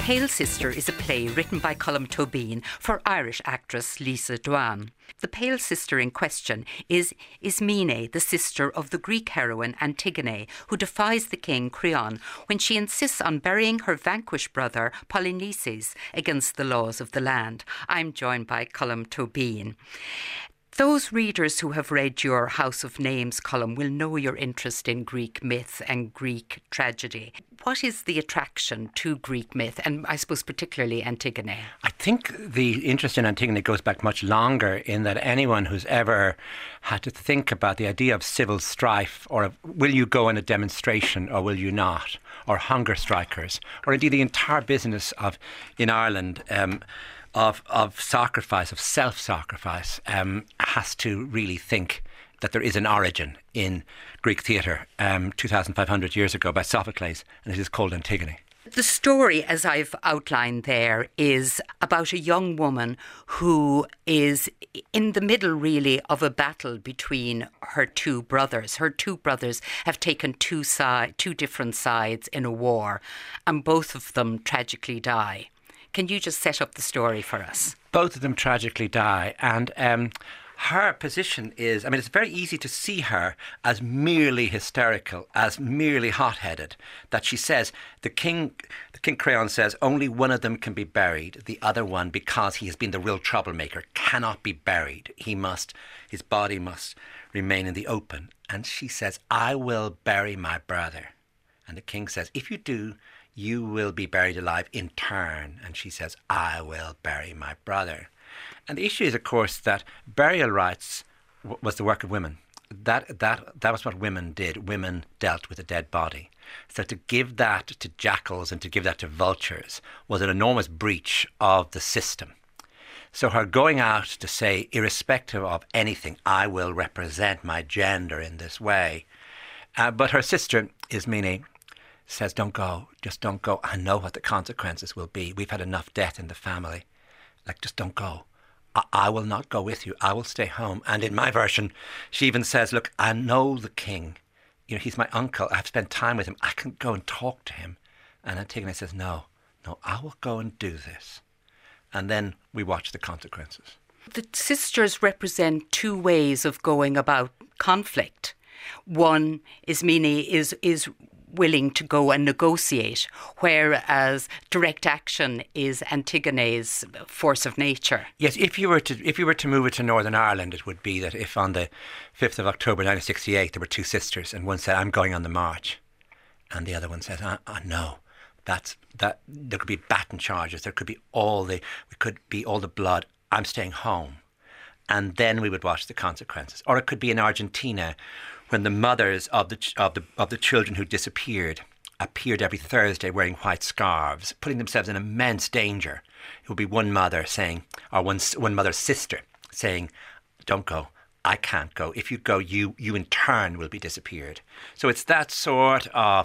Pale Sister is a play written by Colm Tóibín for Irish actress Lisa Dwan. The Pale Sister in question is Ismene, the sister of the Greek heroine Antigone, who defies the king Creon when she insists on burying her vanquished brother Polynices against the laws of the land. I'm joined by Colm Tóibín. Those readers who have read your House of Names column will know your interest in Greek myth and Greek tragedy. What is the attraction to Greek myth, and I suppose particularly Antigone? I think the interest in Antigone goes back much longer, in that anyone who's ever had to think about the idea of civil strife, or will you go on a demonstration or will you not, or hunger strikers, or indeed the entire business of, in Ireland, of sacrifice, of self-sacrifice, has to really think that there is an origin in Greek theatre 2,500 years ago by Sophocles, and it is called Antigone. The story, as I've outlined there, is about a young woman who is in the middle, really, of a battle between her two brothers. Her two brothers have taken two different sides in a war, and both of them tragically die. Can you just set up the story for us? Both of them tragically die, and her position is, it's very easy to see her as merely hysterical, as merely hot-headed, that she says, the king Creon says, only one of them can be buried. The other one, because he has been the real troublemaker, cannot be buried. His body must remain in the open. And she says, I will bury my brother. And the king says, if you do, you will be buried alive in turn. And she says, I will bury my brother. And the issue is, of course, that burial rites was the work of women. That was what women did. Women dealt with a dead body. So to give that to jackals and to give that to vultures was an enormous breach of the system. So her going out to say, irrespective of anything, I will represent my gender in this way. But her sister, Ismene, says, don't go, just don't go. I know what the consequences will be. We've had enough death in the family. Just don't go. I will not go with you. I will stay home. And in my version, she even says, look, I know the king. He's my uncle. I've spent time with him. I can go and talk to him. And Antigone says, no, I will go and do this. And then we watch the consequences. The sisters represent two ways of going about conflict. One, Ismene is willing to go and negotiate, whereas direct action is Antigone's force of nature. Yes, if you were to move it to Northern Ireland, it would be that if on the 5th of October 1968 there were two sisters, and one said, I'm going on the march, and the other one says, no, that there could be baton charges, there could be all the blood, I'm staying home. And then we would watch the consequences. Or it could be in Argentina, when the mothers of the children who disappeared appeared every Thursday wearing white scarves, putting themselves in immense danger. It would be one mother saying, or one mother's sister saying, don't go, I can't go. If you go, you in turn will be disappeared. So it's that sort of,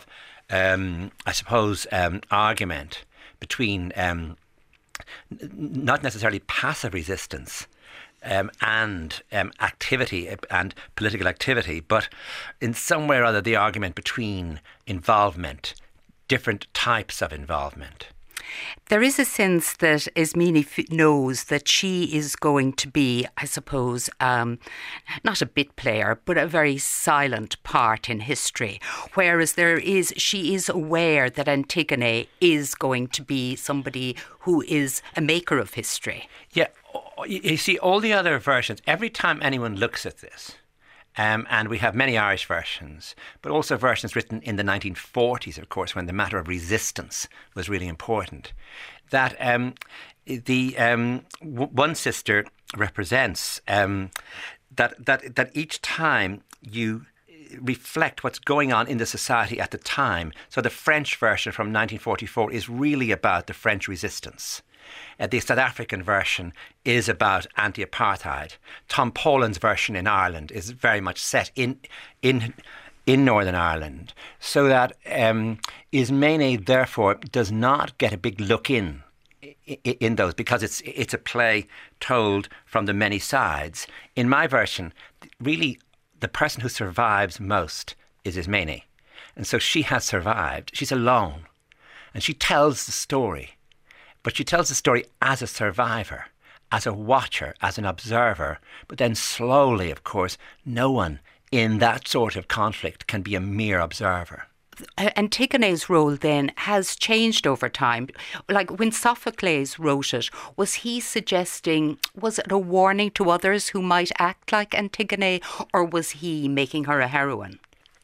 argument between not necessarily passive resistance, and activity and political activity, but in some way or other the argument between involvement, different types of involvement. There is a sense that Ismene knows that she is going to be, I suppose, not a bit player, but a very silent part in history. Whereas she is aware that Antigone is going to be somebody who is a maker of history. Yeah, you see, all the other versions, every time anyone looks at this, and we have many Irish versions, but also versions written in the 1940s, of course, when the matter of resistance was really important, that one sister represents that each time you reflect what's going on in the society at the time. So the French version from 1944 is really about the French resistance. The South African version is about anti-apartheid. Tom Paulin's version in Ireland is very much set in Northern Ireland, so that Ismene therefore does not get a big look in those, because it's a play told from the many sides. In my version, really the person who survives most is Ismene, and so she has survived. She's alone, and she tells the story. But she tells the story as a survivor, as a watcher, as an observer. But then slowly, of course, no one in that sort of conflict can be a mere observer. Antigone's role then has changed over time. Like when Sophocles wrote it, was he suggesting, was it a warning to others who might act like Antigone, or was he making her a heroine?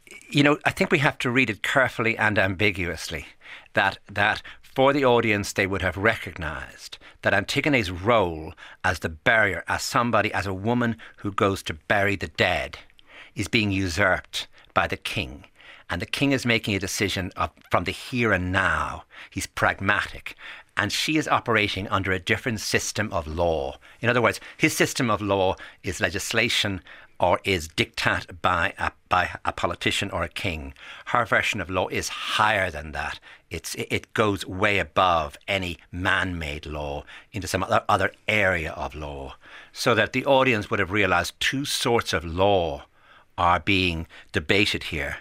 I think we have to read it carefully and ambiguously, that for the audience they would have recognised that Antigone's role as the burier, as somebody, as a woman who goes to bury the dead, is being usurped by the king. And the king is making a decision from the here and now. He's pragmatic. And she is operating under a different system of law. In other words, his system of law is legislation or is diktat by a politician or a king. Her version of law is higher than that. It goes way above any man-made law into some other area of law. So that the audience would have realised two sorts of law are being debated here.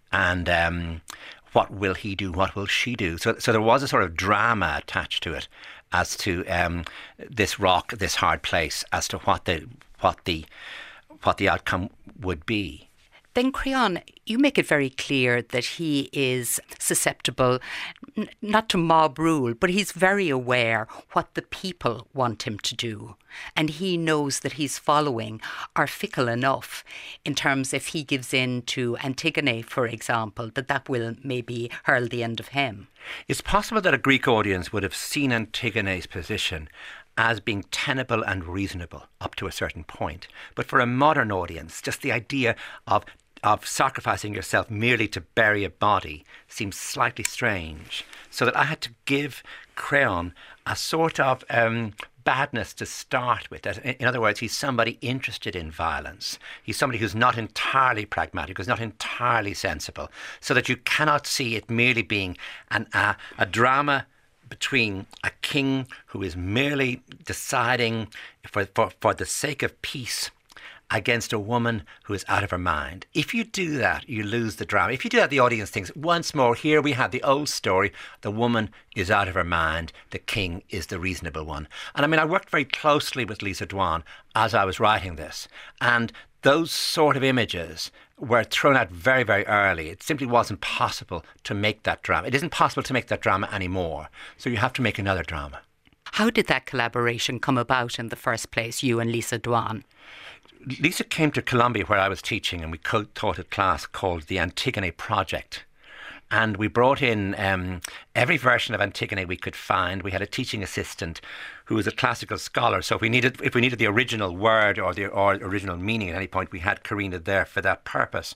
And what will he do? What will she do? So there was a sort of drama attached to it, as to this rock, this hard place, as to what the outcome would be. Then, Creon, you make it very clear that he is susceptible, not to mob rule, but he's very aware what the people want him to do. And he knows that his following are fickle enough in terms if he gives in to Antigone, for example, that will maybe hurl the end of him. It's possible that a Greek audience would have seen Antigone's position as being tenable and reasonable up to a certain point. But for a modern audience, just the idea of sacrificing yourself merely to bury a body seems slightly strange. So that I had to give Creon a sort of badness to start with. In other words, he's somebody interested in violence. He's somebody who's not entirely pragmatic, who's not entirely sensible. So that you cannot see it merely being a drama between a king who is merely deciding for the sake of peace against a woman who is out of her mind. If you do that, you lose the drama. If you do that, the audience thinks, once more, here we have the old story. The woman is out of her mind. The king is the reasonable one. And I worked very closely with Lisa Dwan as I was writing this. And those sort of images were thrown out very, very early. It simply wasn't possible to make that drama. It isn't possible to make that drama anymore. So you have to make another drama. How did that collaboration come about in the first place, you and Lisa Dwan? Lisa came to Columbia where I was teaching, and we taught a class called the Antigone Project. And we brought in every version of Antigone we could find. We had a teaching assistant who was a classical scholar. So if we needed the original word or original meaning at any point, we had Karina there for that purpose.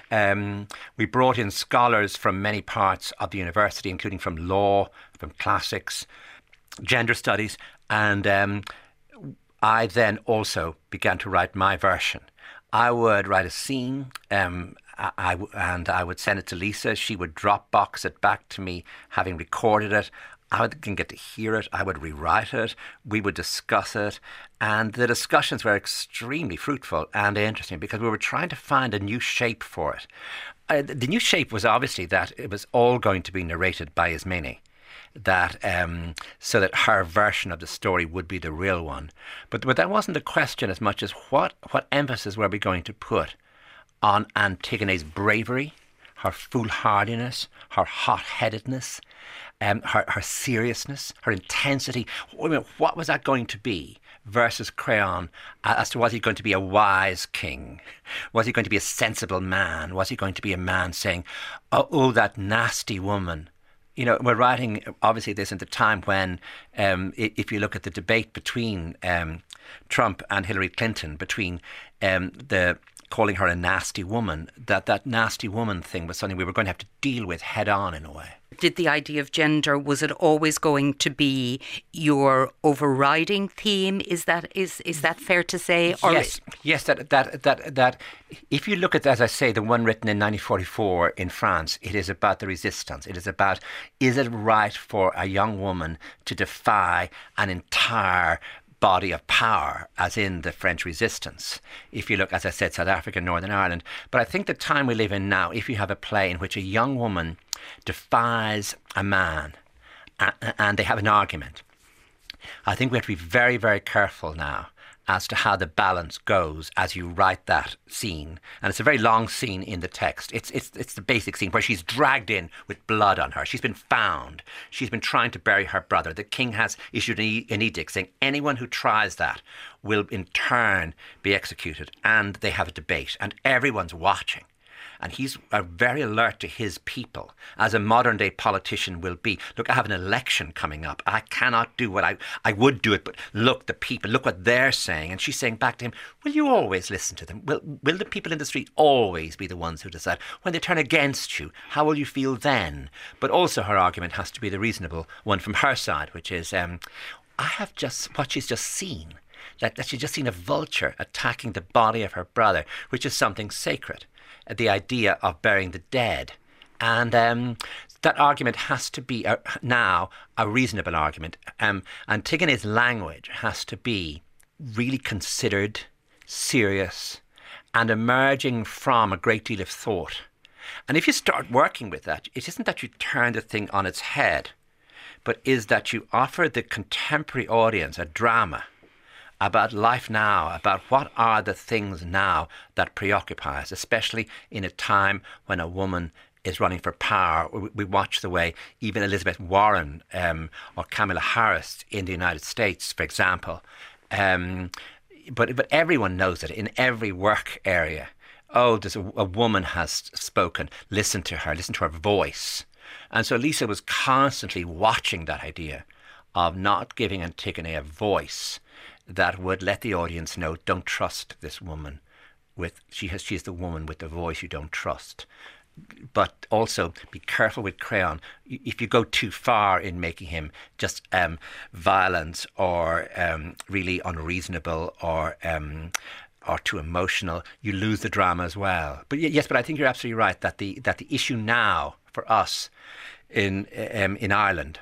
We brought in scholars from many parts of the university, including from law, from classics, gender studies, and I then also began to write my version. I would write a scene, and I would send it to Lisa. She would Dropbox it back to me, having recorded it. I would get to hear it. I would rewrite it. We would discuss it. And the discussions were extremely fruitful and interesting because we were trying to find a new shape for it. The new shape was obviously that it was all going to be narrated by Ismene. So that her version of the story would be the real one. But that wasn't the question as much as what emphasis were we going to put on Antigone's bravery, her foolhardiness, her hot-headedness, her seriousness, her intensity. What was that going to be versus Creon as to was he going to be a wise king? Was he going to be a sensible man? Was he going to be a man saying, oh that nasty woman? We're writing, obviously, this at the time when, if you look at the debate between Trump and Hillary Clinton, between the calling her a nasty woman, that nasty woman thing was something we were going to have to deal with head on in a way. Did the idea of gender, was it always going to be your overriding theme? Is that fair to say? Or yes. That if you look at, as I say, the one written in 1944 in France, it is about the resistance. It is about, is it right for a young woman to defy an entire body of power, as in the French resistance? If you look, as I said, South Africa, Northern Ireland. But I think the time we live in now, if you have a play in which a young woman defies a man and they have an argument, I think we have to be very, very careful now as to how the balance goes as you write that scene. And it's a very long scene in the text. It's the basic scene where she's dragged in with blood on her. She's been found. She's been trying to bury her brother. The king has issued an edict saying anyone who tries that will in turn be executed. And they have a debate and everyone's watching. And he's very alert to his people, as a modern-day politician will be. Look, I have an election coming up. I cannot do what I would do it, but look, the people, look what they're saying. And she's saying back to him, will you always listen to them? Will the people in the street always be the ones who decide? When they turn against you, how will you feel then? But also her argument has to be the reasonable one from her side, which is, I have just what she's just seen. That she's just seen a vulture attacking the body of her brother, which is something sacred. The idea of burying the dead. And that argument has to be now a reasonable argument. Antigone's language has to be really considered, serious, and emerging from a great deal of thought. And if you start working with that, it isn't that you turn the thing on its head, but is that you offer the contemporary audience a drama about life now, about what are the things now that preoccupy us, especially in a time when a woman is running for power. We watch the way even Elizabeth Warren or Kamala Harris in the United States, for example. But everyone knows it in every work area. Oh, there's a woman has spoken. Listen to her voice. And so Lisa was constantly watching that idea of not giving Antigone a voice that would let the audience know, don't trust this woman. She's the woman with the voice you don't trust. But also be careful with Creon. If you go too far in making him just violent or really unreasonable or too emotional, you lose the drama as well. But yes, but I think you're absolutely right that the issue now for us in Ireland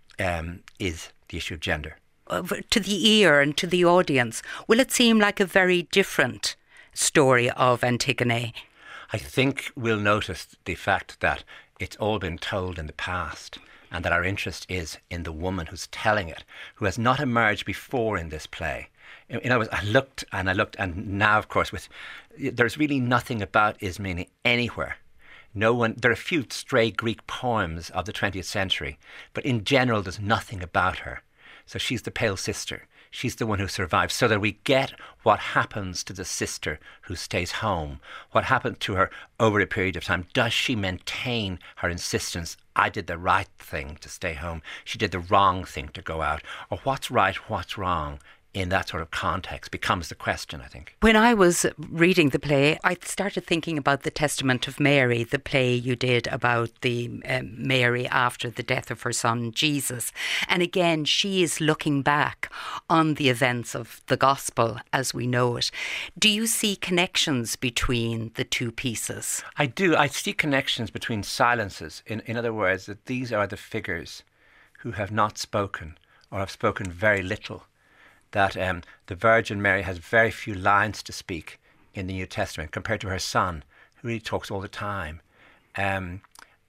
is the issue of gender. To the ear and to the audience, will it seem like a very different story of Antigone? I think we'll notice the fact that it's all been told in the past and that our interest is in the woman who's telling it, who has not emerged before in this play. In other words, I looked, and now, of course, there's really nothing about Ismene anywhere. There are a few stray Greek poems of the 20th century, but in general, there's nothing about her. So she's the pale sister. She's the one who survives, so that we get what happens to the sister who stays home, what happened to her over a period of time. Does she maintain her insistence, I did the right thing to stay home, she did the wrong thing to go out? Or what's right, what's wrong in that sort of context becomes the question, I think. When I was reading the play, I started thinking about the Testament of Mary, the play you did about the Mary after the death of her son Jesus. And again, she is looking back on the events of the gospel as we know it. Do you see connections between the two pieces? I do. I see connections between silences. In other words, that these are the figures who have not spoken or have spoken very little. That the Virgin Mary has very few lines to speak in the New Testament compared to her son, who really talks all the time. And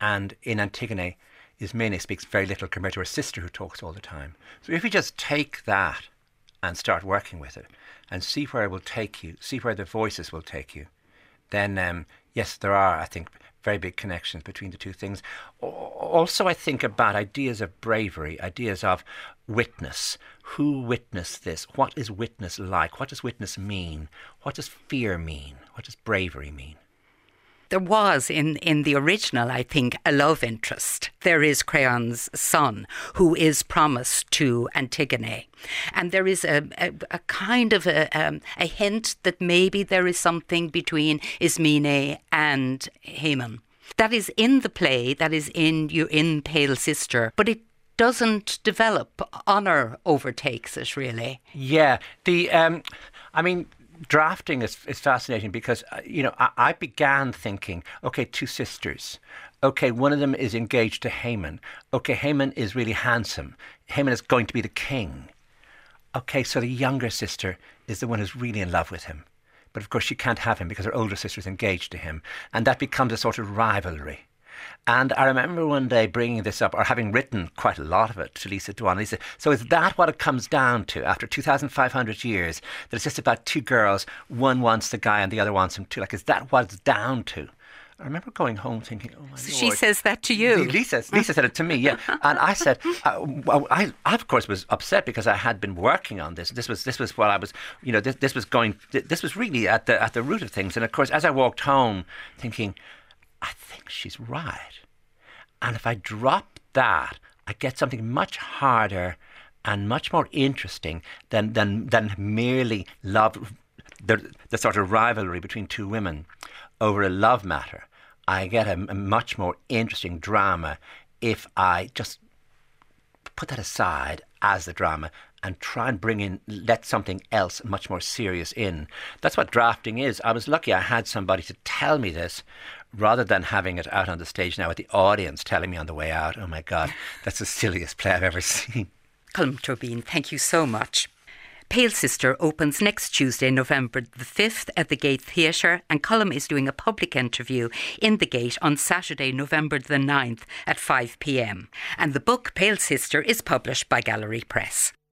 in Antigone, Ismene speaks very little compared to her sister, who talks all the time. So if you just take that and start working with it and see where it will take you, see where the voices will take you, then yes, there are, I think, very big connections between the two things. Also, I think about ideas of bravery, ideas of witness. Who witnessed this? What is witness like? What does witness mean? What does fear mean? What does bravery mean? There was, in the original, I think, a love interest. There is Creon's son, who is promised to Antigone. And there is a kind of a hint that maybe there is something between Ismene and Haman. That is in the play, that is in Pale Sister, but it doesn't develop. Honour overtakes it, really. Yeah, drafting is fascinating because, I began thinking, okay, two sisters. Okay, one of them is engaged to Haman. Okay, Haman is really handsome. Haman is going to be the king. Okay, so the younger sister is the one who's really in love with him. But of course she can't have him because her older sister is engaged to him. And that becomes a sort of rivalry. And I remember one day bringing this up, or having written quite a lot of it to Lisa Dwan. Lisa, so is that what it comes down to after 2,500 years? That it's just about two girls, one wants the guy and the other wants him too? Like, is that what it's down to? I remember going home thinking, oh my Lord. She says that to you. Lisa said it to me, yeah. And I said, I of course was upset because I had been working on this. This was what I was, this was really at the root of things. And of course, as I walked home thinking, I think she's right. And if I drop that, I get something much harder and much more interesting than merely love, the sort of rivalry between two women over a love matter. I get a much more interesting drama if I just put that aside as the drama and try and let something else much more serious in. That's what drafting is. I was lucky I had somebody to tell me this rather than having it out on the stage now with the audience telling me on the way out, oh my God, that's the silliest play I've ever seen. Colm Tóibín, thank you so much. Pale Sister opens next Tuesday, November the 5th at the Gate Theatre, and Colm is doing a public interview in the Gate on Saturday, November the 9th at 5 p.m. And the book Pale Sister is published by Gallery Press.